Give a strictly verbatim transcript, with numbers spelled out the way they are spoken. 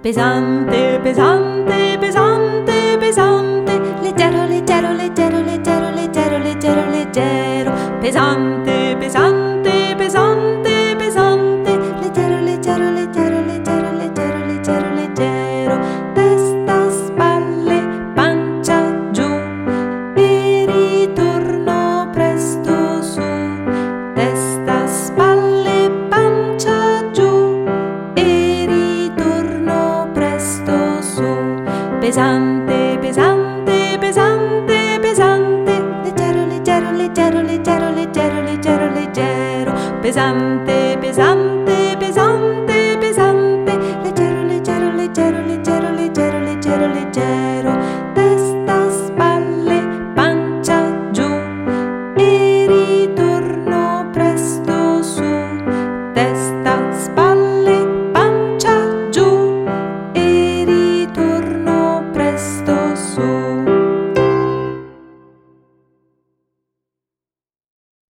Pesante, pesante, pesante, pesante, leggero, leggero, leggero, leggero, leggero, leggero, leggero, pesante, pesante, pesante, pesante, leggero, leggero, leggero, leggero, leggero, leggero, leggero, testa, spalle, pancia giù e ritorno presto su, testa, spalle, pancia giù e ritorno presto su, pesante, pesante, pesante, pesante, leggero, leggero, leggero, leggero, leggero, leggero, leggero, pesante, pesante.